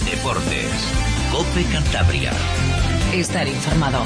Deportes. COPE Cantabria. Estar informado.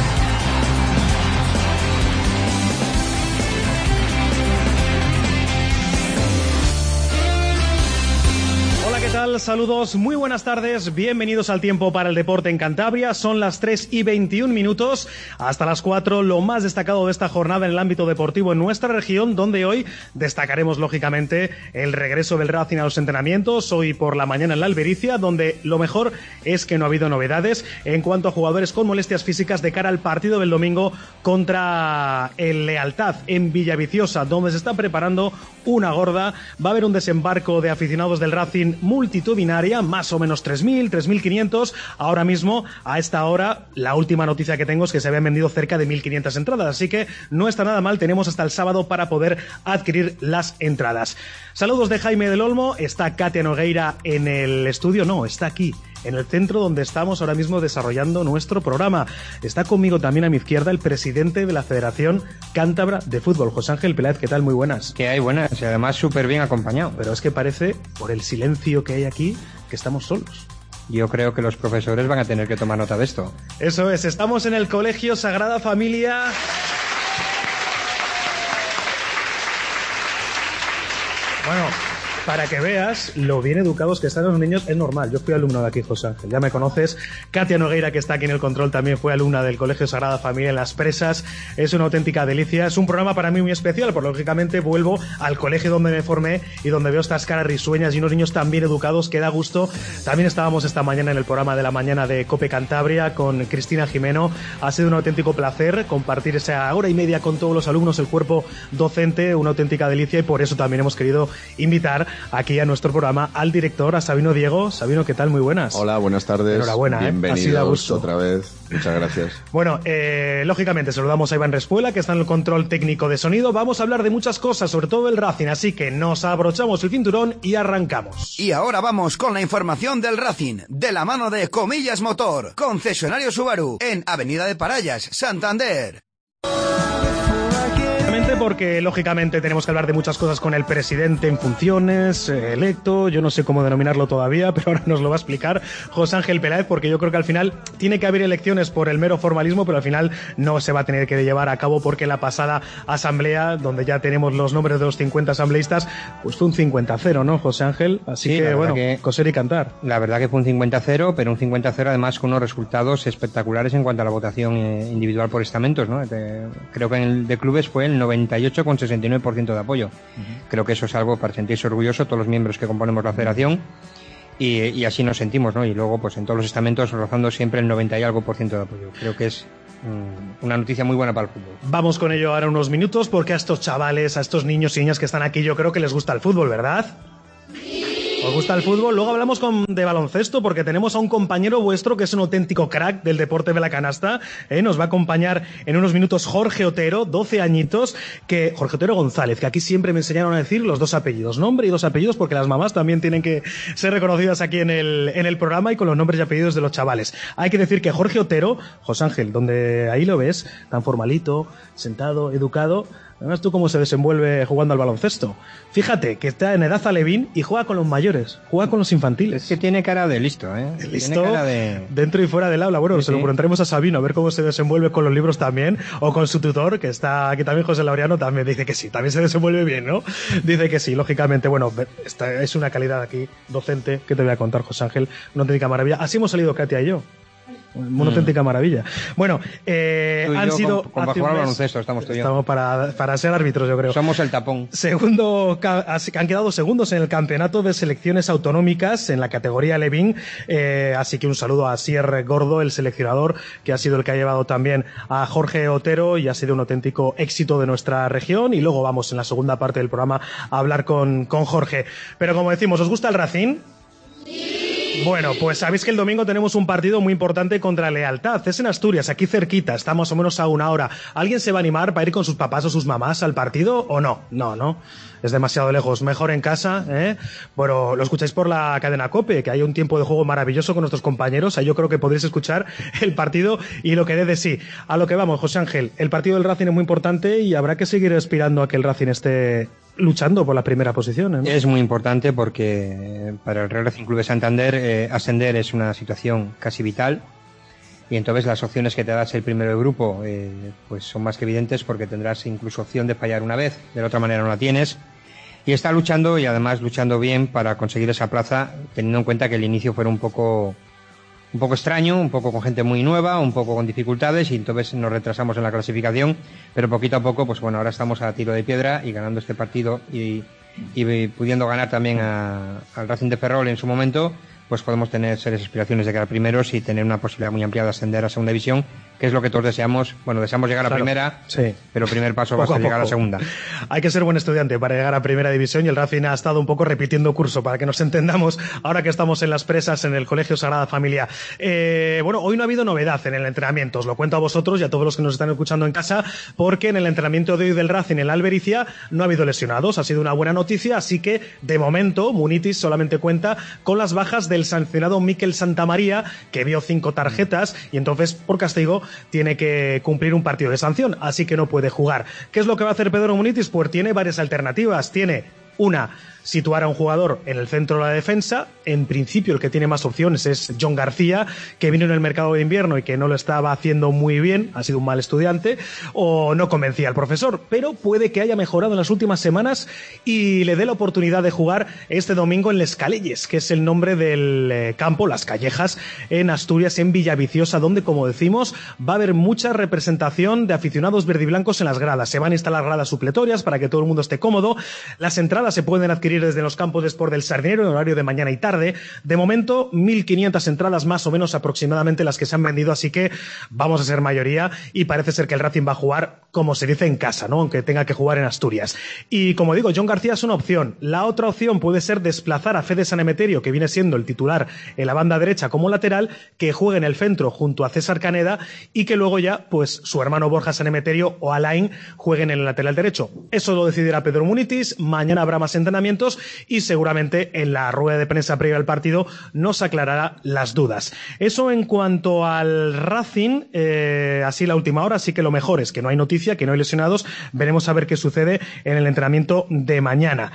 Hola, ¿qué tal? Saludos, muy buenas tardes, bienvenidos al Tiempo para el Deporte en Cantabria. Son las 3:21, hasta las 4, lo más destacado de esta jornada en el ámbito deportivo en nuestra región, donde hoy destacaremos lógicamente el regreso del Racing a los entrenamientos, hoy por la mañana en la Albericia, donde lo mejor es que no ha habido novedades en cuanto a jugadores con molestias físicas de cara al partido del domingo contra el Lealtad en Villaviciosa, donde se está preparando una gorda. Va a haber un desembarco de aficionados del Racing multitudinaria, más o menos 3.000, 3.500. Ahora mismo, a esta hora, la última noticia que tengo es que se habían vendido cerca de 1.500 entradas, así que no está nada mal, tenemos hasta el sábado para poder adquirir las entradas. Saludos de Jaime del Olmo, está Katia Nogueira en el estudio, no, está aquí, en el centro donde estamos ahora mismo desarrollando nuestro programa. Está conmigo también a mi izquierda el presidente de la Federación Cántabra de Fútbol, José Ángel Peláez. ¿Qué tal? Muy buenas. Que hay buenas y además súper bien acompañado. Pero es que parece, por el silencio que hay aquí, que estamos solos. Yo creo que los profesores van a tener que tomar nota de esto. Eso es, estamos en el Colegio Sagrada Familia. Bueno, para que veas lo bien educados que están los niños, es normal. Yo fui alumno de aquí, José Ángel, ya me conoces. Katia Nogueira, que está aquí en el control, también fue alumna del Colegio Sagrada Familia en Las Presas. Es una auténtica delicia. Es un programa para mí muy especial, porque lógicamente vuelvo al colegio donde me formé y donde veo estas caras risueñas y unos niños tan bien educados que da gusto. También estábamos esta mañana en el programa de la mañana de COPE Cantabria con Cristina Jimeno. Ha sido un auténtico placer compartir esa hora y media con todos los alumnos, el cuerpo docente, una auténtica delicia, y por eso también hemos querido invitar aquí a nuestro programa al director, a Sabino Diego. Sabino, ¿qué tal? Muy buenas. Hola, buenas tardes. Enhorabuena, bienvenidos otra vez. Muchas gracias. Bueno, lógicamente saludamos a Iván Respuela, que está en el control técnico de sonido. Vamos a hablar de muchas cosas, sobre todo el Racing, así que nos abrochamos el cinturón y arrancamos. Y ahora vamos con la información del Racing, de la mano de Comillas Motor, concesionario Subaru, en Avenida de Parallas, Santander. Porque lógicamente tenemos que hablar de muchas cosas con el presidente en funciones, electo, yo no sé cómo denominarlo todavía, pero ahora nos lo va a explicar José Ángel Peláez, porque yo creo que al final tiene que haber elecciones por el mero formalismo, pero al final no se va a tener que llevar a cabo, porque en la pasada asamblea, donde ya tenemos los nombres de los 50 asambleístas, pues fue un 50-0, ¿no, José Ángel? Así sí, que bueno, coser y cantar. La verdad que fue un 50-0, pero un 50-0 además con unos resultados espectaculares en cuanto a la votación individual por estamentos, ¿no? Creo que en el de clubes fue el 98,69% de apoyo. Creo que eso es algo para sentirse orgulloso todos los miembros que componemos la federación, y así nos sentimos, ¿no? Y luego pues en todos los estamentos rozando siempre el 90 y algo % de apoyo. Creo que es una noticia muy buena para el fútbol. Vamos con ello ahora unos minutos, porque a estos chavales, a estos niños y niñas que están aquí, yo creo que les gusta el fútbol, ¿verdad? ¿Os gusta el fútbol? Luego hablamos de baloncesto, porque tenemos a un compañero vuestro que es un auténtico crack del deporte de la canasta. Nos va a acompañar en unos minutos Jorge Otero, 12 añitos, Jorge Otero González, que aquí siempre me enseñaron a decir los dos apellidos, nombre y dos apellidos, porque las mamás también tienen que ser reconocidas aquí en el programa, y con los nombres y apellidos de los chavales. Hay que decir que Jorge Otero, José Ángel, donde ahí lo ves, tan formalito, sentado, educado. Además, tú cómo se desenvuelve jugando al baloncesto. Fíjate que está en edad alevín y juega con los mayores, juega con los infantiles. Es que tiene cara de listo, ¿eh? Listo, tiene cara de... dentro y fuera del aula. Bueno, sí, se lo preguntaremos a Sabino, a ver cómo se desenvuelve con los libros también, o con su tutor, que está aquí también, José Laureano, también dice que sí, también se desenvuelve bien, ¿no? Dice que sí, lógicamente. Bueno, esta es una calidad aquí, docente, que te voy a contar, José Ángel, una auténtica maravilla. Así hemos salido Katia y yo. Una auténtica maravilla. Bueno, han sido... Para jugar al baloncesto estamos tú y yo. Estamos para ser árbitros, yo creo. Somos el tapón. Han quedado segundos en el campeonato de selecciones autonómicas en la categoría Alevín. Así que un saludo a Sier Gordo, el seleccionador, que ha sido el que ha llevado también a Jorge Otero, y ha sido un auténtico éxito de nuestra región. Y luego vamos en la segunda parte del programa a hablar con Jorge. Pero como decimos, ¿os gusta el Racing? Sí. Bueno, pues sabéis que el domingo tenemos un partido muy importante contra Lealtad. Es en Asturias, aquí cerquita, está más o menos a una hora. ¿Alguien se va a animar para ir con sus papás o sus mamás al partido o no? No. Es demasiado lejos. Mejor en casa, ¿eh? Bueno, lo escucháis por la cadena COPE, que hay un tiempo de juego maravilloso con nuestros compañeros. Ahí yo creo que podréis escuchar el partido y lo que dé de sí. A lo que vamos, José Ángel. El partido del Racing es muy importante y habrá que seguir aspirando a que el Racing esté luchando por la primera posición, ¿no? Es muy importante porque para el Real Racing Club de Santander ascender es una situación casi vital, y entonces las opciones que te da ser primero de grupo pues son más que evidentes, porque tendrás incluso opción de fallar una vez, de la otra manera no la tienes, y está luchando, y además luchando bien para conseguir esa plaza, teniendo en cuenta que el inicio fue un poco extraño, un poco con gente muy nueva, un poco con dificultades, y entonces nos retrasamos en la clasificación, pero poquito a poco, pues bueno, ahora estamos a tiro de piedra y ganando este partido y pudiendo ganar también al Racing de Ferrol en su momento, pues podemos tener serias aspiraciones de quedar primeros y tener una posibilidad muy amplia de ascender a segunda división, que es lo que todos deseamos. Bueno, deseamos llegar a primera, sí, pero el primer paso va a ser llegar a la segunda. Hay que ser buen estudiante para llegar a primera división, y el Racing ha estado un poco repitiendo curso, para que nos entendamos, ahora que estamos en Las Presas, en el Colegio Sagrada Familia. Bueno, hoy no ha habido novedad en el entrenamiento, os lo cuento a vosotros y a todos los que nos están escuchando en casa, porque en el entrenamiento de hoy del Racing en la Albericia no ha habido lesionados, ha sido una buena noticia, así que de momento Munitis solamente cuenta con las bajas del sancionado Mikel Santamaría, que vio 5 tarjetas y entonces por castigo tiene que cumplir un partido de sanción, así que no puede jugar. ¿Qué es lo que va a hacer Pedro Munitis? Pues tiene varias alternativas. Tiene una, situar a un jugador en el centro de la defensa. En principio el que tiene más opciones es John García, que vino en el mercado de invierno y que no lo estaba haciendo muy bien, ha sido un mal estudiante o no convencía al profesor, pero puede que haya mejorado en las últimas semanas y le dé la oportunidad de jugar este domingo en Les Calelles, que es el nombre del campo, Las Callejas, en Asturias, en Villaviciosa, donde, como decimos, va a haber mucha representación de aficionados verdiblancos en las gradas. Se van a instalar gradas supletorias para que todo el mundo esté cómodo. Las entradas se pueden adquirir desde los campos de Sport del Sardinero en horario de mañana y tarde. De momento, 1.500 entradas más o menos aproximadamente las que se han vendido, así que vamos a ser mayoría y parece ser que el Racing va a jugar, como se dice, en casa, ¿no? Aunque tenga que jugar en Asturias. Y como digo, John García es una opción. La otra opción puede ser desplazar a Fede San Emeterio, que viene siendo el titular en la banda derecha como lateral, que juegue en el centro junto a César Caneda y que luego ya, pues, su hermano Borja San Emeterio o Alain jueguen en el lateral derecho. Eso lo decidirá Pedro Munitis. Mañana habrá más entrenamientos y seguramente en la rueda de prensa previa al partido nos aclarará las dudas. Eso en cuanto al Racing, así la última hora, así que lo mejor es que no hay noticia, que no hay lesionados. Veremos a ver qué sucede en el entrenamiento de mañana.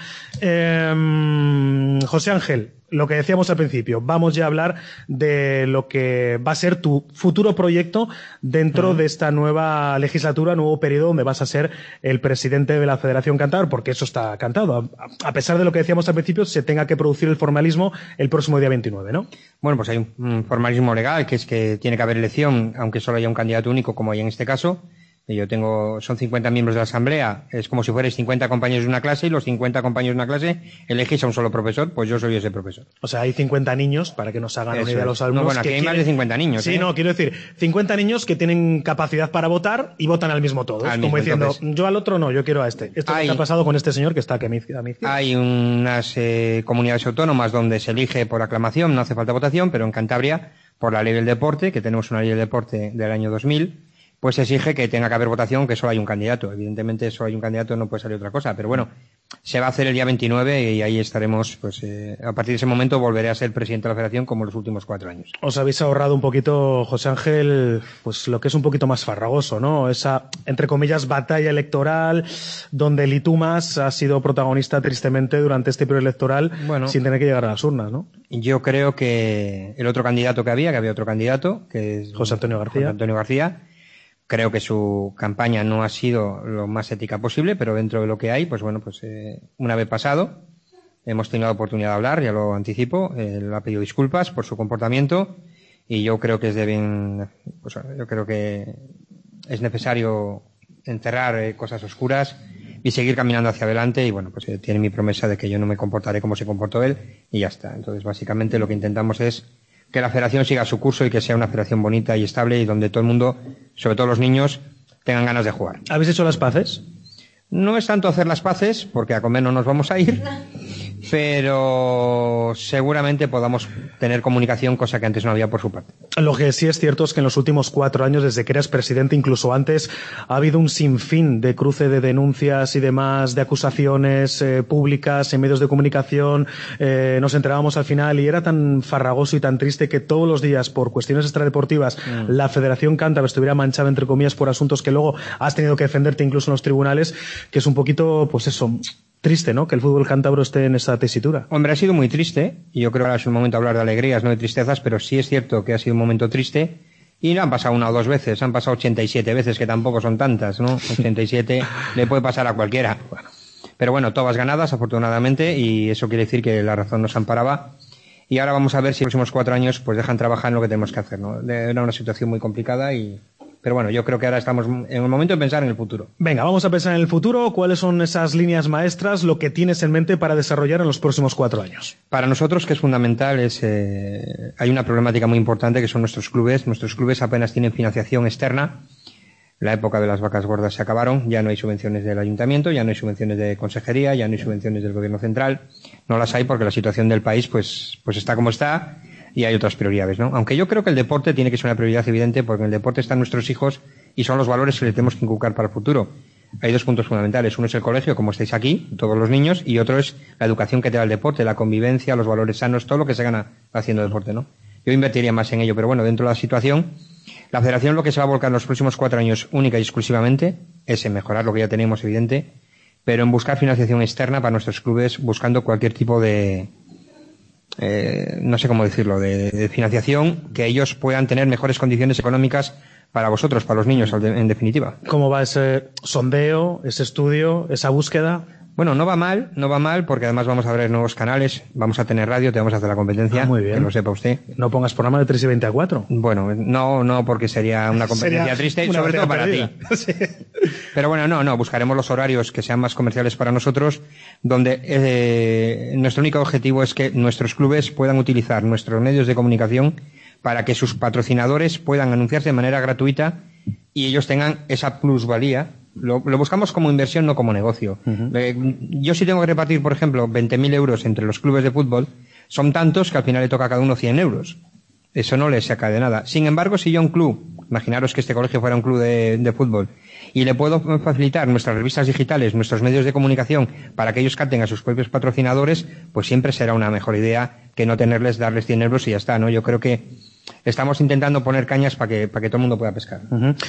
José Ángel, lo que decíamos al principio, vamos ya a hablar de lo que va a ser tu futuro proyecto dentro de esta nueva legislatura, nuevo periodo donde vas a ser el presidente de la Federación Cántabra, porque eso está cantado. A pesar de lo que decíamos al principio, se tenga que producir el formalismo el próximo día 29, ¿no? Bueno, pues hay un formalismo legal, que es que tiene que haber elección, aunque solo haya un candidato único, como hay en este caso. Son 50 miembros de la asamblea, es como si fuerais 50 compañeros de una clase y los 50 compañeros de una clase elegís a un solo profesor, pues yo soy ese profesor. O sea, hay 50 niños, para que nos hagan una idea los alumnos. No, bueno, aquí hay más de 50 niños. Sí, no, quiero decir, 50 niños que tienen capacidad para votar y votan al mismo todos. Como diciendo, entonces, yo al otro no, yo quiero a este. Esto es lo que ha pasado con este señor que está aquí a mi izquierda. Hay unas comunidades autónomas donde se elige por aclamación, no hace falta votación, pero en Cantabria, por la ley del deporte, que tenemos una ley del deporte del año 2000, pues se exige que tenga que haber votación, que solo hay un candidato. Evidentemente, solo hay un candidato, no puede salir otra cosa. Pero bueno, se va a hacer el día 29 y ahí estaremos, pues a partir de ese momento volveré a ser presidente de la Federación como los últimos 4 años. Os habéis ahorrado un poquito, José Ángel, pues lo que es un poquito más farragoso, ¿no? Esa, entre comillas, batalla electoral donde el Itumas ha sido protagonista tristemente durante este periodo electoral, bueno, sin tener que llegar a las urnas, ¿no? Yo creo que el otro candidato que había otro candidato, que es José Antonio García. Creo que su campaña no ha sido lo más ética posible, pero dentro de lo que hay, pues bueno, pues una vez pasado, hemos tenido la oportunidad de hablar, ya lo anticipo, él ha pedido disculpas por su comportamiento y yo creo que yo creo que es necesario enterrar cosas oscuras y seguir caminando hacia adelante y bueno, pues tiene mi promesa de que yo no me comportaré como se comportó él y ya está. Entonces, básicamente lo que intentamos es que la federación siga su curso y que sea una federación bonita y estable y donde todo el mundo, sobre todo los niños, tengan ganas de jugar. ¿Habéis hecho las paces? No es tanto hacer las paces, porque a comer no nos vamos a ir, pero seguramente podamos tener comunicación, cosa que antes no había por su parte. Lo que sí es cierto es que en los últimos 4 años, desde que eras presidente, incluso antes, ha habido un sinfín de cruce de denuncias y demás, de acusaciones públicas en medios de comunicación. Nos enterábamos al final y era tan farragoso y tan triste que todos los días, por cuestiones extradeportivas, la Federación Cántabra estuviera manchada, entre comillas, por asuntos que luego has tenido que defenderte incluso en los tribunales, que es un poquito, pues eso, triste, ¿no?, que el fútbol cántabro esté en esa tesitura. Hombre, ha sido muy triste, y yo creo que ahora es un momento de hablar de alegrías, no de tristezas, pero sí es cierto que ha sido un momento triste, y no han pasado 1 o 2 veces, han pasado 87 veces, que tampoco son tantas, ¿no? 87 le puede pasar a cualquiera. Pero bueno, todas ganadas, afortunadamente, y eso quiere decir que la razón nos amparaba. Y ahora vamos a ver si los próximos 4 años pues dejan trabajar en lo que tenemos que hacer, ¿no? Era una situación muy complicada pero bueno, yo creo que ahora estamos en el momento de pensar en el futuro. Venga, vamos a pensar en el futuro. ¿Cuáles son esas líneas maestras, lo que tienes en mente para desarrollar en los próximos 4 años? Para nosotros, que es fundamental, hay una problemática muy importante que son nuestros clubes. Nuestros clubes apenas tienen financiación externa. La época de las vacas gordas se acabaron, ya no hay subvenciones del ayuntamiento, ya no hay subvenciones de consejería, ya no hay subvenciones del gobierno central. No las hay porque la situación del país pues está como está. Y hay otras prioridades, ¿no? Aunque yo creo que el deporte tiene que ser una prioridad evidente, porque en el deporte están nuestros hijos y son los valores que les tenemos que inculcar para el futuro. Hay 2 puntos fundamentales. Uno es el colegio, como estáis aquí, todos los niños, y otro es la educación que te da el deporte, la convivencia, los valores sanos, todo lo que se gana haciendo deporte, ¿no? Yo invertiría más en ello, pero bueno, dentro de la situación, la federación lo que se va a volcar en los próximos 4 años única y exclusivamente es en mejorar lo que ya tenemos, evidente, pero en buscar financiación externa para nuestros clubes, buscando cualquier tipo de no sé cómo decirlo, de financiación, que ellos puedan tener mejores condiciones económicas para vosotros, para los niños, en definitiva. ¿Cómo va ese sondeo, ese estudio, esa búsqueda? Bueno, no va mal, porque además vamos a abrir nuevos canales, vamos a tener radio, te vamos a hacer la competencia, muy bien. que lo sepa usted. No pongas programa de 3 y 20 a 4. Bueno, no, porque sería una competencia triste, sobre todo para ti. Sí. Pero bueno, no, buscaremos los horarios que sean más comerciales para nosotros, donde nuestro único objetivo es que nuestros clubes puedan utilizar nuestros medios de comunicación para que sus patrocinadores puedan anunciarse de manera gratuita y ellos tengan esa plusvalía. Lo buscamos como inversión, no como negocio. Yo si tengo que repartir, por ejemplo, 20.000 euros entre los clubes de fútbol, son tantos que al final le toca a cada uno 100 euros. Eso no le saca de nada. Sin embargo, si yo a un club, imaginaros que este colegio fuera un club de fútbol, y le puedo facilitar nuestras revistas digitales, nuestros medios de comunicación, para que ellos capten a sus propios patrocinadores, pues siempre será una mejor idea que no darles 100 euros y ya está, ¿no? Yo creo que estamos intentando poner cañas para que todo el mundo pueda pescar.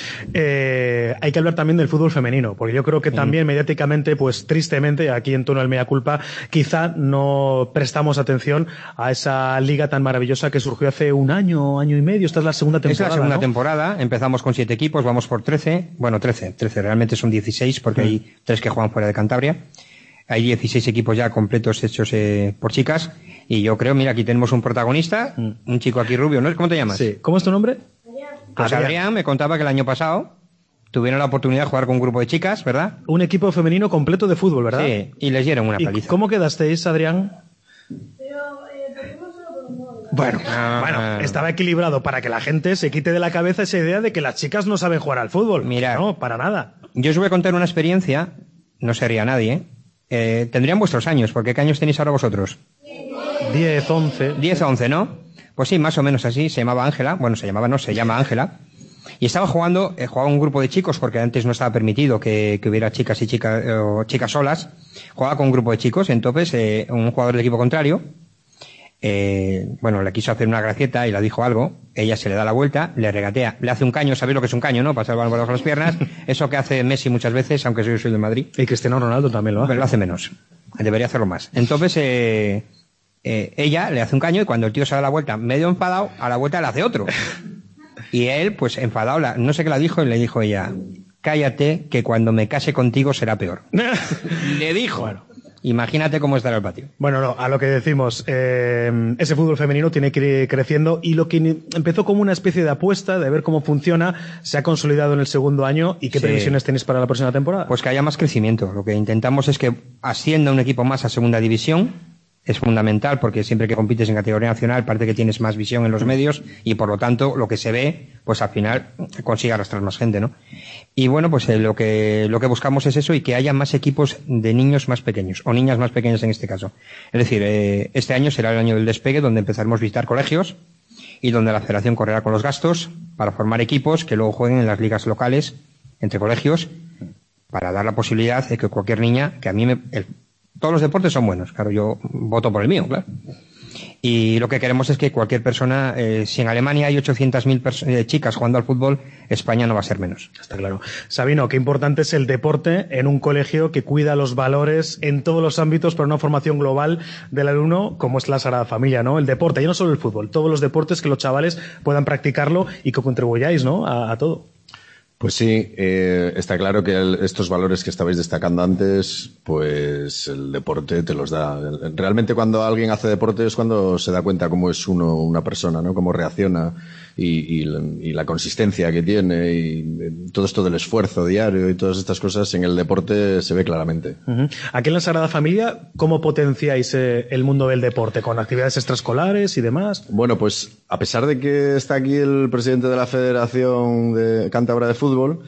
Hay que hablar también del fútbol femenino, porque yo creo que también mediáticamente, pues tristemente, aquí en torno al Mea Culpa, quizá no prestamos atención a esa liga tan maravillosa que surgió hace 1 año, año y medio. Esta es la segunda temporada. Es la segunda ¿no? temporada. Empezamos con 7 equipos, vamos por 13. Bueno, 13, realmente son 16 porque hay 3 que juegan fuera de Cantabria. Hay 16 equipos ya completos hechos por chicas. Y yo creo, mira, aquí tenemos un protagonista, un chico aquí rubio, ¿no? ¿Cómo te llamas? Sí. ¿Cómo es tu nombre? Pues Adrián me contaba que el año pasado tuvieron la oportunidad de jugar con un grupo de chicas, ¿verdad? Un equipo femenino completo de fútbol, ¿verdad? Sí, y les dieron una paliza. ¿Cómo quedasteis, Adrián? Bueno, estaba equilibrado para que la gente se quite de la cabeza esa idea de que las chicas no saben jugar al fútbol. Mira, no, para nada. Yo os voy a contar una experiencia, no se ría nadie, tendrían vuestros años, porque ¿qué años tenéis ahora vosotros? 10, 11. 10 o 11, ¿no? Pues sí, más o menos así, se llamaba Ángela, bueno, se llama Ángela, y estaba jugaba un grupo de chicos, porque antes no estaba permitido que hubiera chicas y chicas solas, jugaba con un grupo de chicos, entonces un jugador del equipo contrario, le quiso hacer una gracieta y le dijo algo, ella se le da la vuelta, le regatea, le hace un caño, ¿sabéis lo que es un caño, no? Pasar el balón por debajo de las piernas, eso que hace Messi muchas veces, aunque yo soy de Madrid. Y Cristiano Ronaldo también lo hace. Pero lo hace menos, debería hacerlo más. Entonces, ella le hace un caño y cuando el tío se da la vuelta, medio enfadado, a la vuelta le hace otro. Y él, pues enfadado, no sé qué le dijo, y le dijo ella, cállate, que cuando me case contigo será peor. Le dijo. Bueno. Imagínate cómo estará el patio. Bueno, no, a lo que decimos, ese fútbol femenino tiene que ir creciendo y lo que empezó como una especie de apuesta de ver cómo funciona, se ha consolidado en el segundo año. ¿Y qué previsiones tenéis para la próxima temporada? Pues que haya más crecimiento. Lo que intentamos es que ascienda un equipo más a segunda división. Es fundamental porque siempre que compites en categoría nacional parece que tienes más visión en los medios y por lo tanto lo que se ve, pues al final consigue arrastrar más gente, ¿no? Y bueno, pues lo que buscamos es eso y que haya más equipos de niños más pequeños o niñas más pequeñas en este caso. Es decir, este año será el año del despegue donde empezaremos a visitar colegios y donde la federación correrá con los gastos para formar equipos que luego jueguen en las ligas locales entre colegios para dar la posibilidad de que cualquier niña, que a mí todos los deportes son buenos, claro, yo voto por el mío, claro. Y lo que queremos es que cualquier persona, si en Alemania hay 800.000 chicas jugando al fútbol, España no va a ser menos. Está claro. Sabino, qué importante es el deporte en un colegio que cuida los valores en todos los ámbitos para una formación global del alumno, como es la Sagrada Familia, ¿no? El deporte, y no solo el fútbol, todos los deportes, que los chavales puedan practicarlo y que contribuyáis, ¿no?, a todo. Pues sí, está claro que estos valores que estabais destacando antes, pues el deporte te los da. Realmente cuando alguien hace deporte es cuando se da cuenta cómo es una persona, ¿no? Cómo reacciona y la consistencia que tiene y todo esto del esfuerzo diario y todas estas cosas en el deporte se ve claramente. Uh-huh. Aquí en la Sagrada Familia, ¿cómo potenciáis el mundo del deporte? ¿Con actividades extraescolares y demás? Bueno, pues a pesar de que está aquí el presidente de la Federación de Cántabra de Fútbol,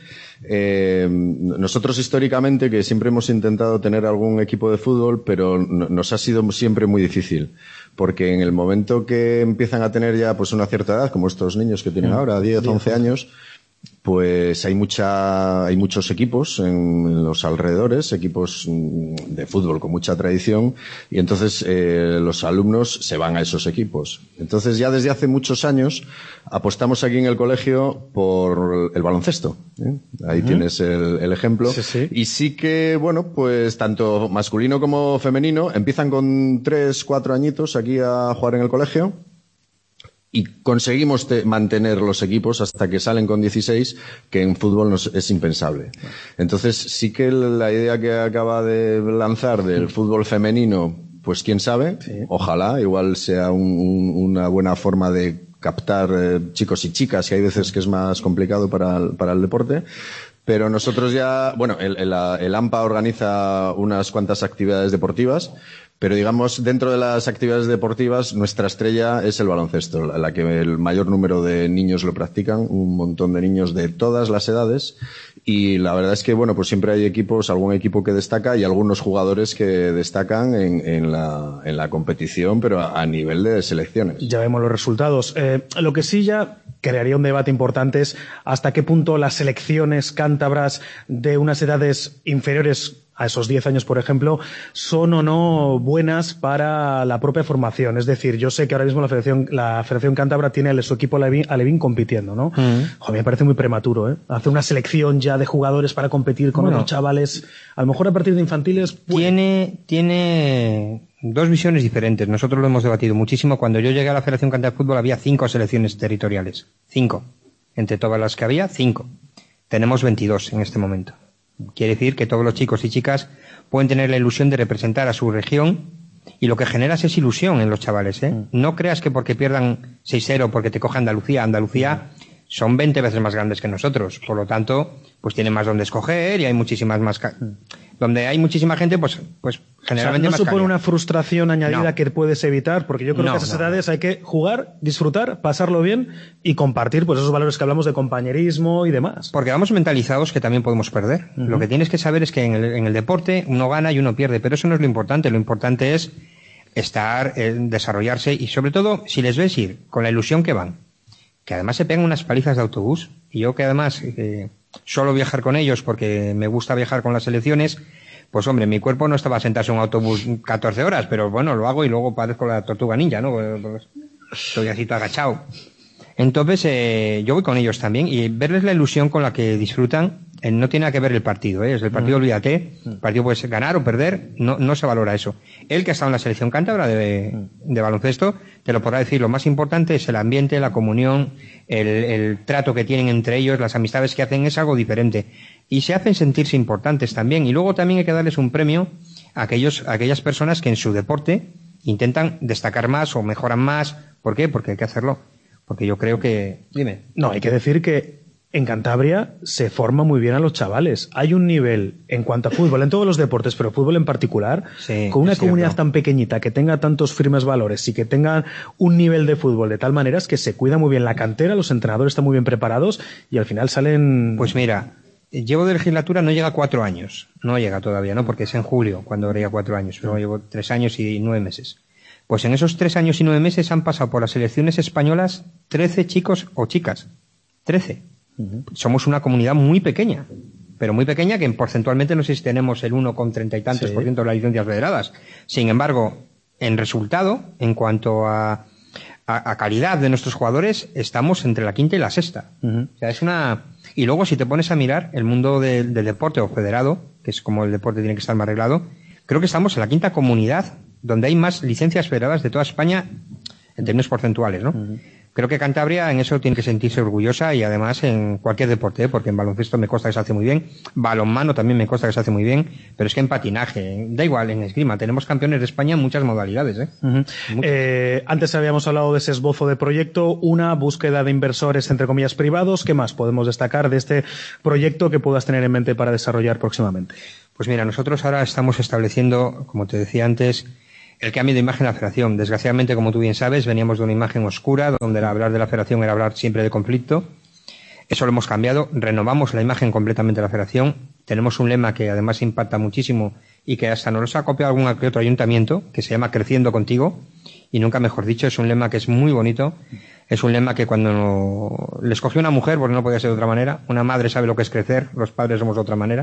nosotros históricamente, que siempre hemos intentado tener algún equipo de fútbol, pero nos ha sido siempre muy difícil, porque en el momento que empiezan a tener ya pues una cierta edad, como estos niños que tienen ahora 10, 11 años, pues hay muchos equipos en los alrededores, equipos de fútbol con mucha tradición, y entonces los alumnos se van a esos equipos. Entonces ya desde hace muchos años apostamos aquí en el colegio por el baloncesto, ¿eh? Ahí tienes el ejemplo. Sí, sí. Y sí que, bueno, pues tanto masculino como femenino empiezan con 3, 4 añitos aquí a jugar en el colegio. Y conseguimos mantener los equipos hasta que salen con 16, que en fútbol es impensable. Entonces, sí que la idea que acaba de lanzar del fútbol femenino, pues quién sabe, sí. Ojalá, igual sea una buena forma de captar chicos y chicas, que hay veces que es más complicado para el deporte. Pero nosotros ya, bueno, el AMPA organiza unas cuantas actividades deportivas, pero digamos, dentro de las actividades deportivas, nuestra estrella es el baloncesto, la que el mayor número de niños lo practican, un montón de niños de todas las edades, y la verdad es que, bueno, pues siempre hay algún equipo que destaca y algunos jugadores que destacan en la competición, pero a nivel de selecciones. Ya vemos los resultados. Lo que sí ya crearía un debate importante es hasta qué punto las selecciones cántabras de unas edades inferiores a esos 10 años, por ejemplo, son o no buenas para la propia formación. Es decir, yo sé que ahora mismo la Federación Cántabra tiene a su equipo Alevín compitiendo, ¿no? Joder, me parece muy prematuro, ¿eh? Hacer una selección ya de jugadores para competir con otros chavales, a lo mejor a partir de infantiles. Tiene dos visiones diferentes. Nosotros lo hemos debatido muchísimo. Cuando yo llegué a la Federación Cántabra de Fútbol había 5 selecciones territoriales. 5. Entre todas las que había, 5. Tenemos 22 en este momento. Quiere decir que todos los chicos y chicas pueden tener la ilusión de representar a su región, y lo que generas es ilusión en los chavales, ¿eh? No creas que porque pierdan 6-0, porque te coja Andalucía son 20 veces más grandes que nosotros, por lo tanto, pues tienen más donde escoger y hay muchísimas más... Donde hay muchísima gente, pues generalmente o sea, no más supone calidad. una frustración añadida que puedes evitar, porque yo creo que a esas edades hay que jugar, disfrutar, pasarlo bien y compartir pues esos valores que hablamos de compañerismo y demás. Porque vamos mentalizados que también podemos perder. Lo que tienes que saber es que en el deporte uno gana y uno pierde, pero eso no es lo importante. Lo importante es estar, desarrollarse y sobre todo, si les ves ir con la ilusión que van, que además se pegan unas palizas de autobús, y yo que además suelo viajar con ellos porque me gusta viajar con las selecciones, pues hombre, mi cuerpo no estaba a sentarse en un autobús 14 horas, pero bueno, lo hago y luego parezco la tortuga ninja, ¿no? Pues estoy así todo agachado. Entonces, yo voy con ellos también, y verles la ilusión con la que disfrutan, no tiene nada que ver el partido, ¿eh? Es el partido, olvídate, el partido puedes ganar o perder, no se valora eso. Él que ha estado en la selección cántabra de baloncesto, te lo podrá decir, lo más importante es el ambiente, la comunión, el trato que tienen entre ellos, las amistades que hacen, es algo diferente. Y se hacen sentirse importantes también, y luego también hay que darles un premio a aquellas personas que en su deporte intentan destacar más o mejoran más. ¿Por qué? Porque hay que hacerlo. Porque yo creo que... Dime. No, hay que decir que en Cantabria se forma muy bien a los chavales. Hay un nivel en cuanto a fútbol, en todos los deportes, pero fútbol en particular, con una comunidad tan pequeñita, que tenga tantos firmes valores y que tenga un nivel de fútbol de tal manera es que se cuida muy bien la cantera, los entrenadores están muy bien preparados y al final salen... Pues mira, llevo de legislatura, no llega a 4 años. No llega todavía, ¿no? Porque es en julio cuando habría 4 años. Pero llevo 3 años y 9 meses. Pues en esos 3 años y 9 meses han pasado por las selecciones españolas 13 chicos o chicas. 13. Somos una comunidad muy pequeña, pero muy pequeña, que porcentualmente no sé si tenemos el 1,30 y tantos % de las licencias federadas. Sin embargo, en resultado, en cuanto a calidad de nuestros jugadores, estamos entre la quinta y la sexta. O sea, es una... Y luego, si te pones a mirar el mundo del deporte o federado, que es como el deporte tiene que estar más arreglado, creo que estamos en la quinta comunidad donde hay más licencias federadas de toda España en términos porcentuales, ¿no? Creo que Cantabria en eso tiene que sentirse orgullosa, y además en cualquier deporte, porque en baloncesto me consta que se hace muy bien, balonmano también me consta que se hace muy bien, pero es que en patinaje, da igual, en esgrima, tenemos campeones de España en muchas modalidades, Antes habíamos hablado de ese esbozo de proyecto, una búsqueda de inversores, entre comillas, privados. ¿Qué más podemos destacar de este proyecto que puedas tener en mente para desarrollar próximamente? Pues mira, nosotros ahora estamos estableciendo, como te decía antes, el cambio de imagen de la federación. Desgraciadamente, como tú bien sabes, veníamos de una imagen oscura, donde hablar de la federación era hablar siempre de conflicto. Eso lo hemos cambiado, renovamos la imagen completamente de la federación. Tenemos un lema que además impacta muchísimo y que hasta nos ha copiado algún que otro ayuntamiento, que se llama Creciendo Contigo, y nunca mejor dicho, es un lema que es muy bonito. Es un lema que cuando le escogió una mujer, porque no podía ser de otra manera, una madre sabe lo que es crecer, los padres somos de otra manera.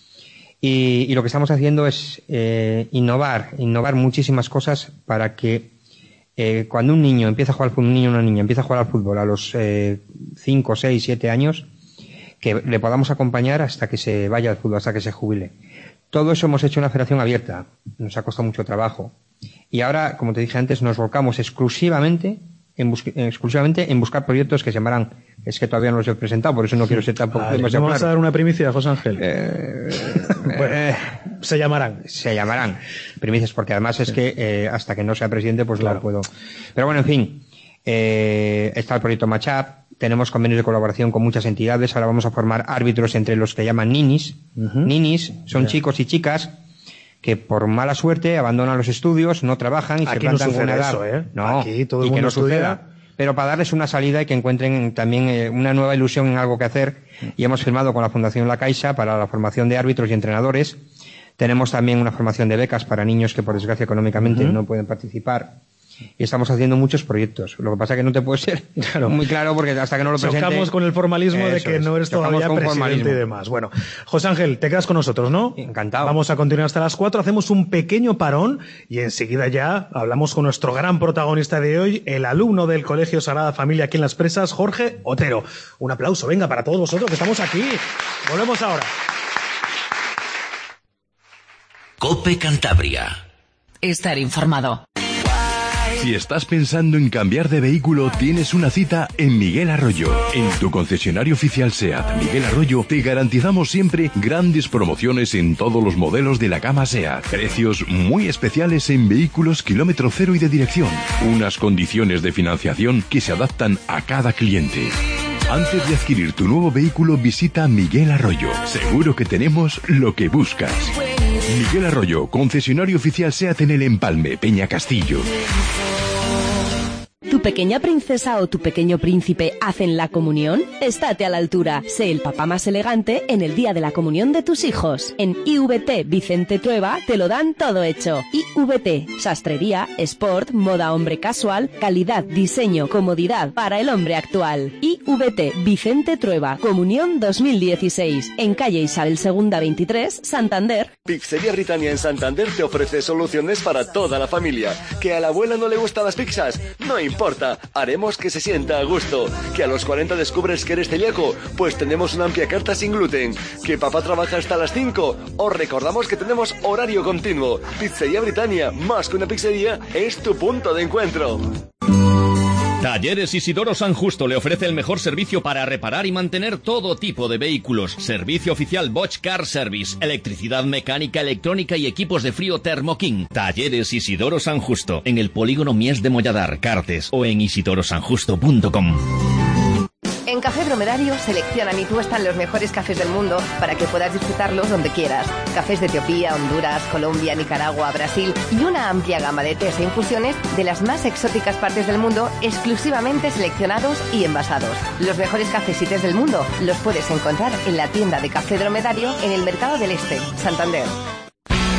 Y lo que estamos haciendo es innovar muchísimas cosas para que cuando un niño empieza a jugar al fútbol, un niño o una niña empieza a jugar al fútbol a los 5, 6, 7 años, que le podamos acompañar hasta que se vaya al fútbol, hasta que se jubile. Todo eso hemos hecho en una federación abierta, nos ha costado mucho trabajo. Y ahora, como te dije antes, nos volcamos exclusivamente en buscar proyectos que se llamarán, es que todavía no los he presentado, por eso no quiero ser tampoco demasiado claro. ¿Vamos a dar una primicia, José Ángel? Bueno, se llamarán primicias, porque además es que hasta que no sea presidente pues claro. No puedo. Pero bueno, en fin, está el proyecto Matchup, tenemos convenios de colaboración con muchas entidades, ahora vamos a formar árbitros entre los que llaman ninis. Ninis son chicos y chicas que por mala suerte abandonan los estudios, no trabajan y aquí se plantan no con una edad. Eso, No, aquí todo el y mundo que no estudia. suceda. Pero para darles una salida y que encuentren también una nueva ilusión en algo que hacer, y hemos firmado con la Fundación La Caixa para la formación de árbitros y entrenadores. Tenemos también una formación de becas para niños que por desgracia económicamente no pueden participar. Y estamos haciendo muchos proyectos. Lo que pasa es que no te puede ser muy claro porque hasta que no lo presente... Chocamos con el formalismo de que no eres todavía presidente y demás. Bueno, José Ángel, te quedas con nosotros, ¿no? Encantado. Vamos a continuar hasta las 4, hacemos un pequeño parón y enseguida ya hablamos con nuestro gran protagonista de hoy, el alumno del Colegio Sagrada Familia aquí en Las Presas, Jorge Otero. Un aplauso, venga, para todos vosotros que estamos aquí. Volvemos ahora. COPE Cantabria. Estar informado. Si estás pensando en cambiar de vehículo, tienes una cita en Miguel Arroyo. En tu concesionario oficial SEAT Miguel Arroyo te garantizamos siempre grandes promociones en todos los modelos de la gama SEAT. Precios muy especiales en vehículos kilómetro cero y de dirección. Unas condiciones de financiación que se adaptan a cada cliente. Antes de adquirir tu nuevo vehículo, visita Miguel Arroyo. Seguro que tenemos lo que buscas. Miguel Arroyo, concesionario oficial SEAT en el Empalme, Peña Castillo. ¿Tu pequeña princesa o tu pequeño príncipe hacen la comunión? Estate a la altura. Sé el papá más elegante en el día de la comunión de tus hijos. En IVT Vicente Trueba te lo dan todo hecho. IVT, sastrería, sport, moda hombre casual, calidad, diseño, comodidad para el hombre actual. IVT Vicente Trueba, comunión 2016. En calle Isabel II 23, Santander. Pizzería Britannia en Santander te ofrece soluciones para toda la familia. ¿Que a la abuela no le gustan las pizzas? No importa, haremos que se sienta a gusto. ¿Que a los 40 descubres que eres celíaco? Pues tenemos una amplia carta sin gluten. ¿Que papá trabaja hasta las 5? Os recordamos que tenemos horario continuo. Pizzería Britannia, más que una pizzería, es tu punto de encuentro. Talleres Isidoro San Justo le ofrece el mejor servicio para reparar y mantener todo tipo de vehículos. Servicio oficial Bosch Car Service, electricidad mecánica, electrónica y equipos de frío Thermo King. Talleres Isidoro San Justo, en el polígono Mies de Molladar, Cartes, o en isidorosanjusto.com. En Café Dromedario seleccionan y tuestan los mejores cafés del mundo para que puedas disfrutarlos donde quieras. Cafés de Etiopía, Honduras, Colombia, Nicaragua, Brasil y una amplia gama de tés e infusiones de las más exóticas partes del mundo, exclusivamente seleccionados y envasados. Los mejores cafés y tés del mundo los puedes encontrar en la tienda de Café Dromedario en el Mercado del Este, Santander.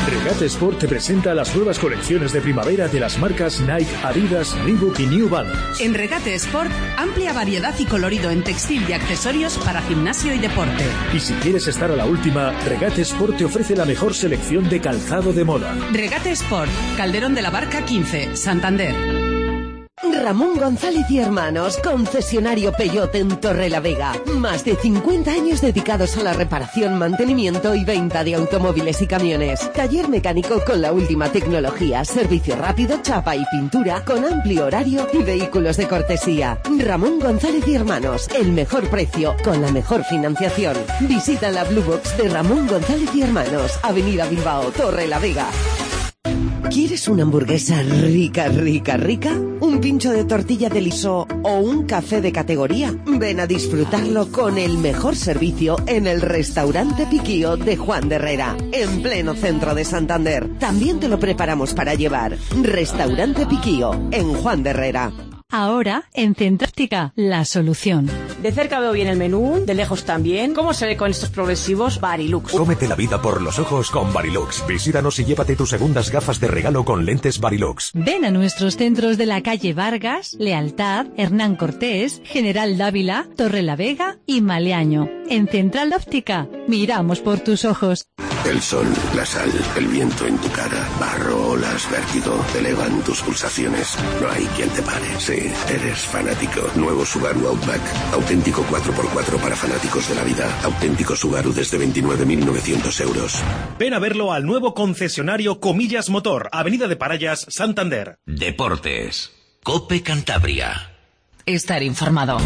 Regate Sport te presenta las nuevas colecciones de primavera de las marcas Nike, Adidas, Reebok y New Balance. En Regate Sport, amplia variedad y colorido en textil y accesorios para gimnasio y deporte. Y si quieres estar a la última, Regate Sport te ofrece la mejor selección de calzado de moda. Regate Sport, Calderón de la Barca 15, Santander. Ramón González y Hermanos, concesionario Peugeot en Torrelavega. Más de 50 años dedicados a la reparación, mantenimiento y venta de automóviles y camiones. Taller mecánico con la última tecnología, servicio rápido, chapa y pintura, con amplio horario y vehículos de cortesía. Ramón González y Hermanos, el mejor precio, con la mejor financiación. Visita la Blue Box de Ramón González y Hermanos, Avenida Bilbao, Torrelavega. ¿Quieres una hamburguesa rica, rica, rica? ¿Un pincho de tortilla de liso o un café de categoría? Ven a disfrutarlo con el mejor servicio en el restaurante Piquío de Juan de Herrera, en pleno centro de Santander. También te lo preparamos para llevar. Restaurante Piquío, en Juan de Herrera. Ahora, en Centróptica, la solución. De cerca veo bien el menú, de lejos también. ¿Cómo se ve con estos progresivos? Varilux. Cómete la vida por los ojos con Varilux. Visítanos y llévate tus segundas gafas de regalo con lentes Varilux. Ven a nuestros centros de la calle Vargas, Lealtad, Hernán Cortés, General Dávila, Torrelavega y Maleaño. En Central Óptica, miramos por tus ojos. El sol, la sal, el viento en tu cara, barro, olas, vértigo, elevan tus pulsaciones. No hay quien te pare. Sí, eres fanático. Nuevo Subaru Outback. Auténtico 4x4 para fanáticos de la vida. Auténtico Subaru desde 29.900 euros. Ven a verlo al nuevo concesionario Comillas Motor, Avenida de Parayas, Santander. Deportes. COPE Cantabria. Estar informado.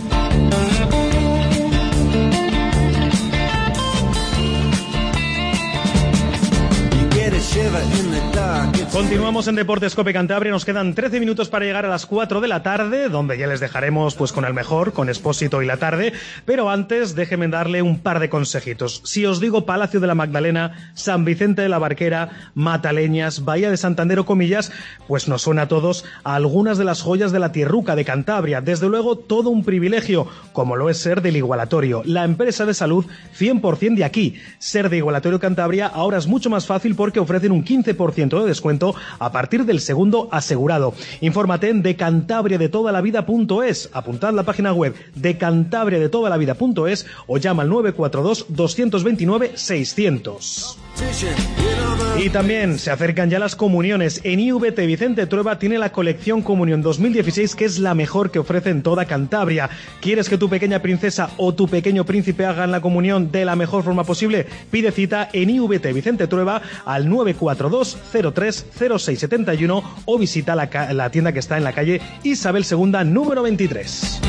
Continuamos en Deportes COPE Cantabria. Nos quedan 13 minutos para llegar a las 4 de la tarde, donde ya les dejaremos pues con el mejor, con Expósito y la tarde. Pero antes, déjenme darle un par de consejitos. Si os digo Palacio de la Magdalena, San Vicente de la Barquera, Mataleñas, Bahía de Santander o Comillas, pues nos suena a todos a algunas de las joyas de la tierruca de Cantabria. Desde luego, todo un privilegio, como lo es ser del Igualatorio, la empresa de salud 100% de aquí. Ser de Igualatorio Cantabria ahora es mucho más fácil porque ofrecen un 15% de descuento a partir del segundo asegurado. Infórmate en decantabriadetodalavida.es. Apuntad la página web decantabriadetodalavida.es o llama al 942 229 600. Y también se acercan ya las comuniones. En IVT Vicente Trueba tiene la colección Comunión 2016, que es la mejor que ofrece en toda Cantabria. ¿Quieres que tu pequeña princesa o tu pequeño príncipe hagan la comunión de la mejor forma posible? Pide cita en IVT Vicente Trueba al 942 03 0671 o visita la tienda que está en la calle Isabel II, número 23.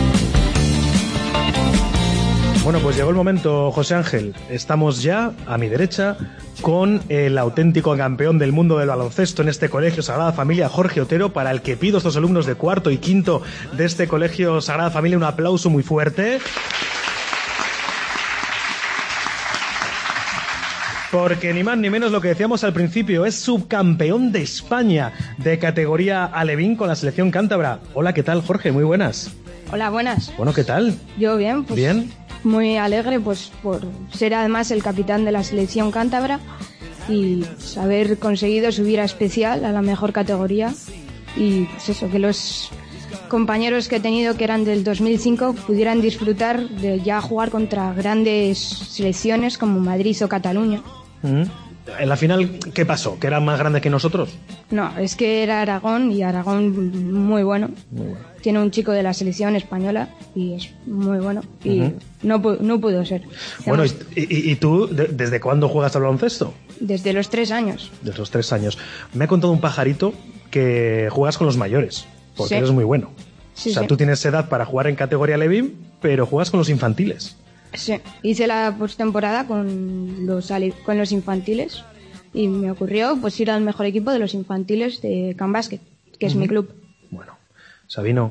Bueno, pues llegó el momento, José Ángel. Estamos ya, a mi derecha, con el auténtico campeón del mundo del baloncesto en este colegio Sagrada Familia, Jorge Otero, para el que pido a estos alumnos de cuarto y quinto de este colegio Sagrada Familia un aplauso muy fuerte. Porque ni más ni menos lo que decíamos al principio, es subcampeón de España de categoría alevín con la selección cántabra. Hola, ¿qué tal, Jorge? Muy buenas. Hola, buenas. Bueno, ¿qué tal? Yo bien, pues bien. Muy alegre pues por ser además el capitán de la selección cántabra y pues, haber conseguido subir a especial, a la mejor categoría, y pues eso, que los compañeros que he tenido que eran del 2005 pudieran disfrutar de ya jugar contra grandes selecciones como Madrid o Cataluña. En la final, ¿qué pasó? ¿Que eran más grandes que nosotros? No, es que era Aragón, y Aragón muy bueno. Tiene un chico de la selección española y es muy bueno, y no pudo ser. Bueno, ¿y tú desde cuándo juegas al baloncesto? Desde los 3 años. Desde los 3 años. Me ha contado un pajarito que juegas con los mayores, porque eres muy bueno. Sí, o sea, tú tienes edad para jugar en categoría Levin, pero juegas con los infantiles. Sí, hice la postemporada con los infantiles y me ocurrió pues ir al mejor equipo de los infantiles de Can Basket, que es mi club. Bueno, Sabino,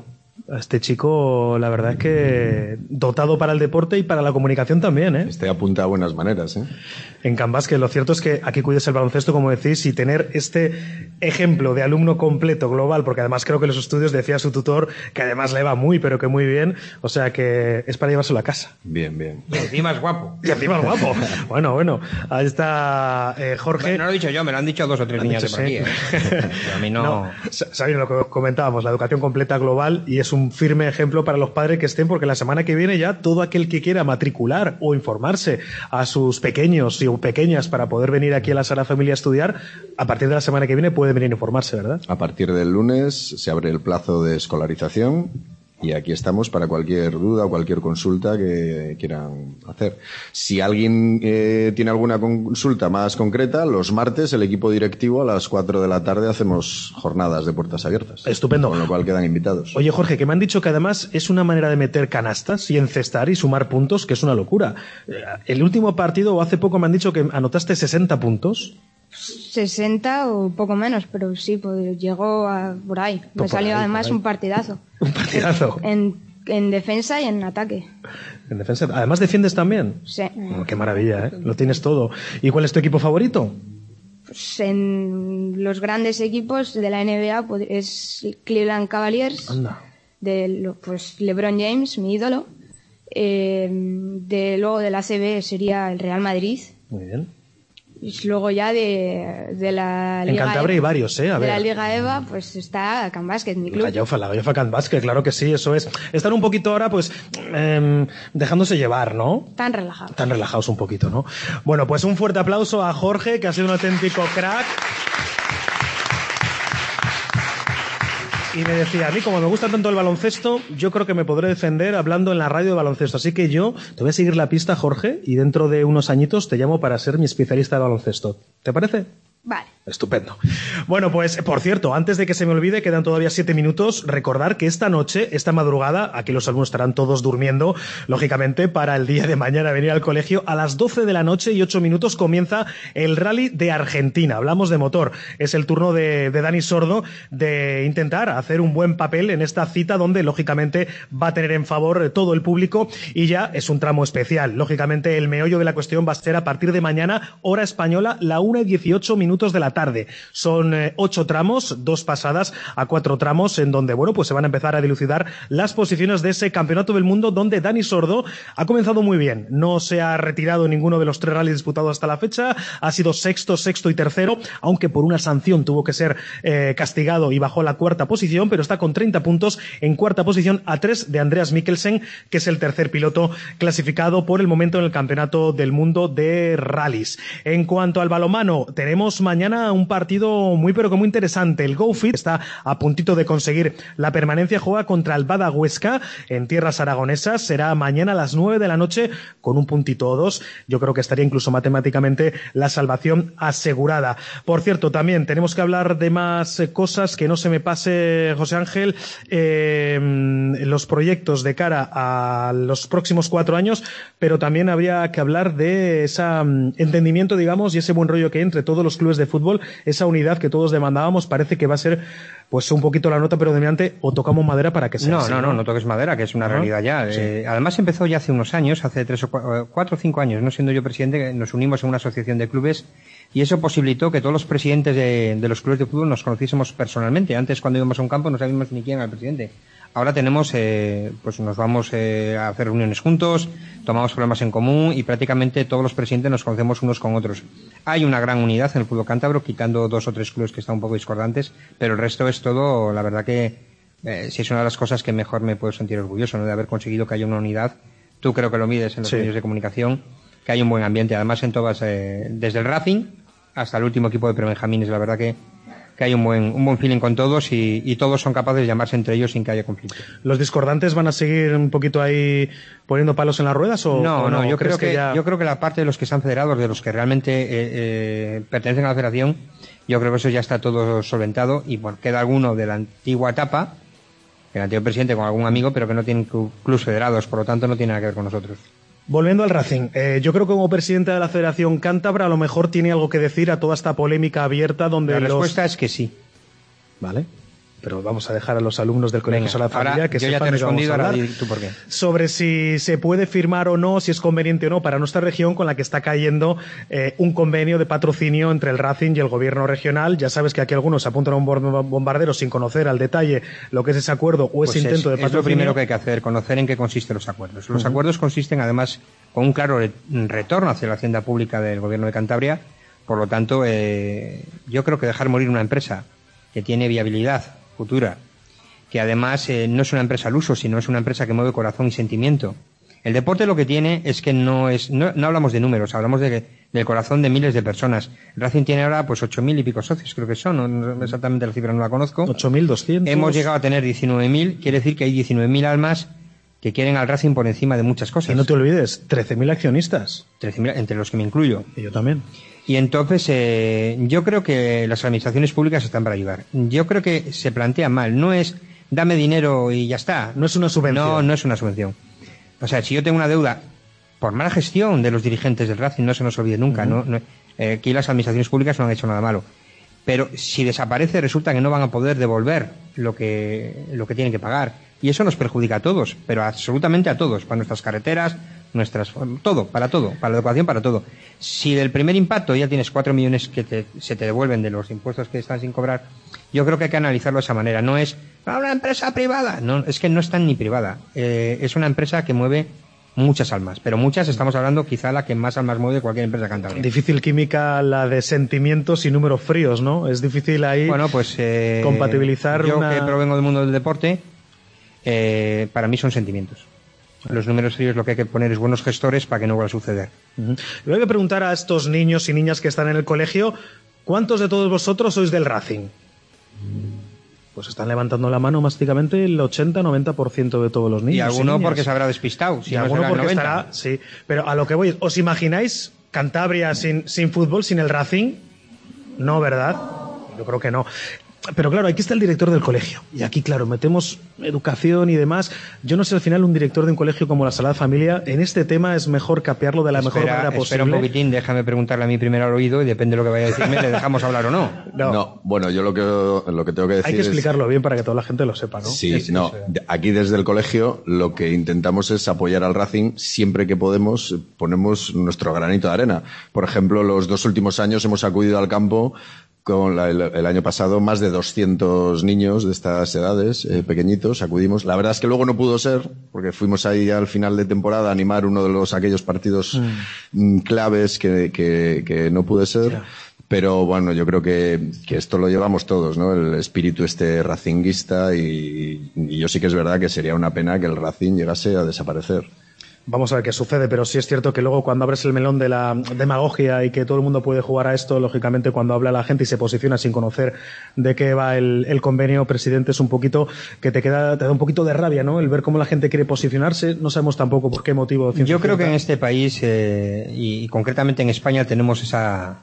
Este chico, la verdad es que dotado para el deporte y para la comunicación también, ¿eh? Este apunta a buenas maneras, ¿eh? En Can Básquet, lo cierto es que aquí cuides el baloncesto, como decís, y tener este ejemplo de alumno completo, global, porque además creo que en los estudios decía su tutor que además le va muy, pero que muy bien, o sea que es para llevárselo a casa. Bien, bien. Y encima es guapo. Y encima es guapo. Bueno, ahí está Jorge. No lo he dicho yo, me lo han dicho 2 o 3 niñas de por aquí. Pero a mí no... Sabiendo lo que comentábamos, la educación completa global, y es un firme ejemplo para los padres que estén, porque la semana que viene ya todo aquel que quiera matricular o informarse a sus pequeños y pequeñas para poder venir aquí a la Sagrada Familia a estudiar, a partir de la semana que viene puede venir a informarse, ¿verdad? A partir del lunes se abre el plazo de escolarización y aquí estamos para cualquier duda o cualquier consulta que quieran hacer. Si alguien tiene alguna consulta más concreta, los martes el equipo directivo a las 4 de la tarde hacemos jornadas de puertas abiertas. Estupendo. Con lo cual quedan invitados. Oye, Jorge, que me han dicho que además es una manera de meter canastas y encestar y sumar puntos, que es una locura. El último partido, o hace poco me han dicho que anotaste 60 puntos. 60 o poco menos, pero sí, pues llegó por ahí. Me salió además un partidazo. Un partidazo. En defensa y en ataque. En defensa. Además defiendes también. Sí. Oh, qué maravilla, ¿eh? Lo tienes todo. ¿Y cuál es tu equipo favorito? Pues en los grandes equipos de la NBA pues, es Cleveland Cavaliers. Anda. Pues LeBron James, mi ídolo. Luego de la ACB sería el Real Madrid. Muy bien. Y luego ya de la Liga en Cantabria hay varios, ¿eh? A ver. De la Liga EVA, pues está Can Básquet, mi club. La Gallofa Can Básquet, claro que sí, eso es. Están un poquito ahora, pues, dejándose llevar, ¿no? Tan relajados. Tan relajados un poquito, ¿no? Bueno, pues un fuerte aplauso a Jorge, que ha sido un auténtico crack. Y me decía, a mí como me gusta tanto el baloncesto, yo creo que me podré defender hablando en la radio de baloncesto. Así que yo te voy a seguir la pista, Jorge, y dentro de unos añitos te llamo para ser mi especialista de baloncesto. ¿Te parece? Vale. Estupendo. Bueno, pues, por cierto, antes de que se me olvide, quedan todavía 7 minutos. Recordar que esta noche, esta madrugada, aquí los alumnos estarán todos durmiendo, lógicamente, para el día de mañana venir al colegio. A las 12 de la noche y 8 minutos comienza el Rally de Argentina. Hablamos de motor. Es el turno de Dani Sordo de intentar hacer un buen papel en esta cita donde, lógicamente, va a tener en favor todo el público y ya es un tramo especial. Lógicamente, el meollo de la cuestión va a ser a partir de mañana, hora española, la 1:18 de la tarde. Son 8 tramos, 2 pasadas a 4 tramos, en donde, bueno, pues se van a empezar a dilucidar las posiciones de ese campeonato del mundo, donde Dani Sordo ha comenzado muy bien. No se ha retirado en ninguno de los 3 rallies disputados hasta la fecha, ha sido sexto y tercero, aunque por una sanción tuvo que ser castigado y bajó a la 4ª posición, pero está con 30 puntos en 4ª posición a 3 de Andreas Mikkelsen, que es el tercer piloto clasificado por el momento en el campeonato del mundo de rallies. En cuanto al balonmano, tenemos mañana un partido muy pero que muy interesante. El GoFit está a puntito de conseguir la permanencia, juega contra el Bada Huesca en tierras aragonesas. Será mañana a las 9 de la noche con un puntito o 2. Yo creo que estaría incluso matemáticamente la salvación asegurada. Por cierto, también tenemos que hablar de más cosas, que no se me pase, José Ángel, los proyectos de cara a los próximos 4 años, pero también habría que hablar de ese entendimiento, digamos, y ese buen rollo que hay entre todos los clubes de fútbol, esa unidad que todos demandábamos. Parece que va a ser pues un poquito la nota predominante, o tocamos madera para que sea así. No toques madera, que es una realidad ya. Sí. Además empezó ya hace unos años, hace 4 o 5 años, no siendo yo presidente, nos unimos en una asociación de clubes y eso posibilitó que todos los presidentes de los clubes de fútbol nos conociésemos personalmente. Antes, cuando íbamos a un campo, no sabíamos ni quién era el presidente. Ahora tenemos, pues nos vamos a hacer reuniones juntos, tomamos problemas en común y prácticamente todos los presidentes nos conocemos unos con otros. Hay una gran unidad en el fútbol cántabro, quitando 2 o 3 clubes que están un poco discordantes, pero el resto es todo, la verdad que sí es una de las cosas que mejor me puedo sentir orgulloso, ¿no? De haber conseguido que haya una unidad. Tú creo que lo mides en los medios de comunicación, que hay un buen ambiente, además en todas, desde el Racing hasta el último equipo de prebenjamines, la verdad que hay un buen feeling con todos y todos son capaces de llamarse entre ellos sin que haya conflicto. ¿Los discordantes van a seguir un poquito ahí poniendo palos en las ruedas o no? Yo creo que la parte de los que están federados, de los que realmente pertenecen a la federación, yo creo que eso ya está todo solventado y bueno, queda alguno de la antigua etapa, el antiguo presidente con algún amigo, pero que no tienen clubes federados, por lo tanto no tiene nada que ver con nosotros. Volviendo al Racing, yo creo que como presidente de la Federación Cántabra a lo mejor tiene algo que decir a toda esta polémica abierta donde la respuesta es que sí. Vale. pero vamos a dejar a los alumnos del Colegio Sagrada Familia que yo ya te he respondido, ahora di tú por qué. Sobre si se puede firmar o no, si es conveniente o no para nuestra región, con la que está cayendo un convenio de patrocinio entre el Racing y el gobierno regional. Ya sabes que aquí algunos apuntan a un bombardero sin conocer al detalle lo que es ese acuerdo o ese intento de patrocinio. Es lo primero que hay que hacer, conocer en qué consisten los acuerdos. Los acuerdos consisten, además, con un claro retorno hacia la hacienda pública del gobierno de Cantabria. Por lo tanto, yo creo que dejar morir una empresa que tiene viabilidad futura, que además no es una empresa al uso, sino es una empresa que mueve corazón y sentimiento. El deporte lo que tiene es que no hablamos de números, hablamos del corazón de miles de personas. Racing tiene ahora pues 8.000 y pico socios, creo que son, no exactamente la cifra no la conozco. 8.200. Hemos llegado a tener 19.000, quiere decir que hay 19.000 almas que quieren al Racing por encima de muchas cosas. Y no te olvides, 13.000 accionistas. 13.000, entre los que me incluyo. Y yo también. Y entonces yo creo que las administraciones públicas están para ayudar. Yo creo que se plantea mal. No es dame dinero y ya está. No es una subvención. No es una subvención. O sea, si yo tengo una deuda por mala gestión de los dirigentes del Racing, no se nos olvide nunca. Aquí las administraciones públicas no han hecho nada malo. Pero si desaparece, resulta que no van a poder devolver lo que tienen que pagar. Y eso nos perjudica a todos, pero absolutamente a todos, para nuestras carreteras, para la educación, para todo. Si del primer impacto ya tienes 4 millones que se te devuelven de los impuestos que están sin cobrar, yo creo que hay que analizarlo de esa manera. No es una empresa privada, no, es que no es tan ni privada. Es una empresa que mueve muchas almas, pero muchas, estamos hablando quizá la que más almas mueve de cualquier empresa cántabra. Difícil química la de sentimientos y números fríos, ¿no? Es difícil ahí compatibilizar. Yo que provengo del mundo del deporte, para mí son sentimientos. Los números fríos lo que hay que poner es buenos gestores para que no vuelva a suceder. Le voy a preguntar a estos niños y niñas que están en el colegio, ¿cuántos de todos vosotros sois del Racing? Pues están levantando la mano mágicamente el 80-90% de todos los niños. Y alguno porque se habrá despistado. Y alguno porque estará, sí. Pero a lo que voy, ¿os imagináis Cantabria sin fútbol, sin el Racing? No, ¿verdad? Yo creo que no. Pero claro, aquí está el director del colegio. Y aquí, claro, metemos educación y demás. Yo no sé, al final, un director de un colegio como la Sagrada Familia, en este tema es mejor capearlo de la mejor manera posible. Espera un poquitín, déjame preguntarle a mí primero al oído y depende de lo que vaya a decirme, ¿le dejamos hablar o no? No, bueno, yo lo que tengo que decir hay que explicarlo bien para que toda la gente lo sepa, ¿no? Sí, aquí desde el colegio lo que intentamos es apoyar al Racing siempre que podemos, ponemos nuestro granito de arena. Por ejemplo, los 2 últimos años hemos acudido al campo con el año pasado más de 200 niños de estas edades, pequeñitos, acudimos. La verdad es que luego no pudo ser, porque fuimos ahí al final de temporada a animar uno de aquellos partidos claves que no pude ser. Yeah. Pero bueno, yo creo que esto lo llevamos todos, ¿no? El espíritu racinguista y yo sí que es verdad que sería una pena que el Racing llegase a desaparecer. Vamos a ver qué sucede, pero sí es cierto que luego cuando abres el melón de la demagogia y que todo el mundo puede jugar a esto, lógicamente cuando habla la gente y se posiciona sin conocer de qué va el convenio, presidente, es un poquito que te da un poquito de rabia, ¿no? El ver cómo la gente quiere posicionarse, no sabemos tampoco por qué motivo. Yo creo que en este país y concretamente en España tenemos esa,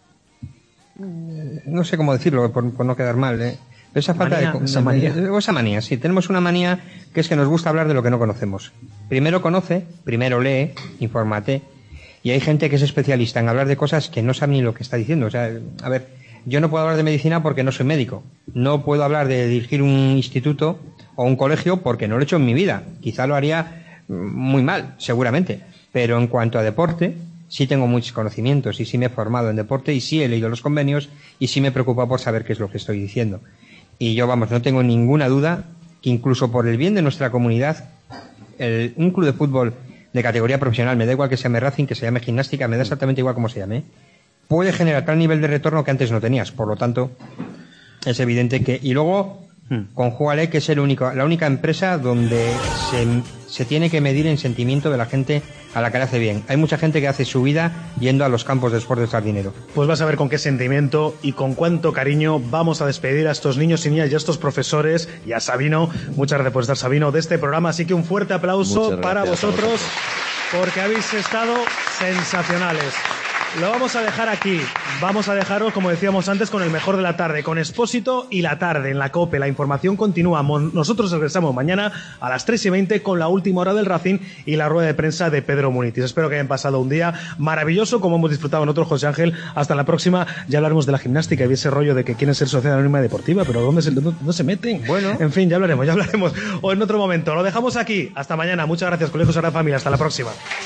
no sé cómo decirlo por no quedar mal, esa falta esa manía, sí. Tenemos una manía que es que nos gusta hablar de lo que no conocemos. Primero conoce, primero lee, infórmate. Y hay gente que es especialista en hablar de cosas que no sabe ni lo que está diciendo. O sea, a ver, yo no puedo hablar de medicina porque no soy médico. No puedo hablar de dirigir un instituto o un colegio porque no lo he hecho en mi vida. Quizá lo haría muy mal, seguramente. Pero en cuanto a deporte, sí tengo muchos conocimientos y sí me he formado en deporte y sí he leído los convenios y sí me preocupa por saber qué es lo que estoy diciendo. Y yo, no tengo ninguna duda que incluso por el bien de nuestra comunidad, un club de fútbol de categoría profesional, me da igual que se llame Racing, que se llame Gimnástica, me da exactamente igual cómo se llame, puede generar tal nivel de retorno que antes no tenías. Por lo tanto, es evidente que... Y luego, conjúgale que es la única empresa donde se tiene que medir el sentimiento de la gente a la que le hace bien. Hay mucha gente que hace su vida yendo a los campos de deportes jardinero. Pues vas a ver con qué sentimiento y con cuánto cariño vamos a despedir a estos niños y niñas y a estos profesores y a Sabino. Muchas gracias por estar, Sabino, de este programa. Así que un fuerte aplauso para vosotros porque habéis estado sensacionales. Lo vamos a dejar aquí. Vamos a dejaros, como decíamos antes, con el mejor de la tarde, con Expósito y la tarde en la COPE. La información continúa. Nosotros regresamos mañana a las 3:20 con la última hora del Racing y la rueda de prensa de Pedro Munitis. Espero que hayan pasado un día maravilloso, como hemos disfrutado nosotros, José Ángel. Hasta la próxima. Ya hablaremos de la gimnástica y de ese rollo de que quieren ser sociedad anónima deportiva, pero ¿dónde se meten? Bueno, en fin, ya hablaremos. O en otro momento. Lo dejamos aquí. Hasta mañana. Muchas gracias, Colegio Sagrada Familia. Hasta la próxima.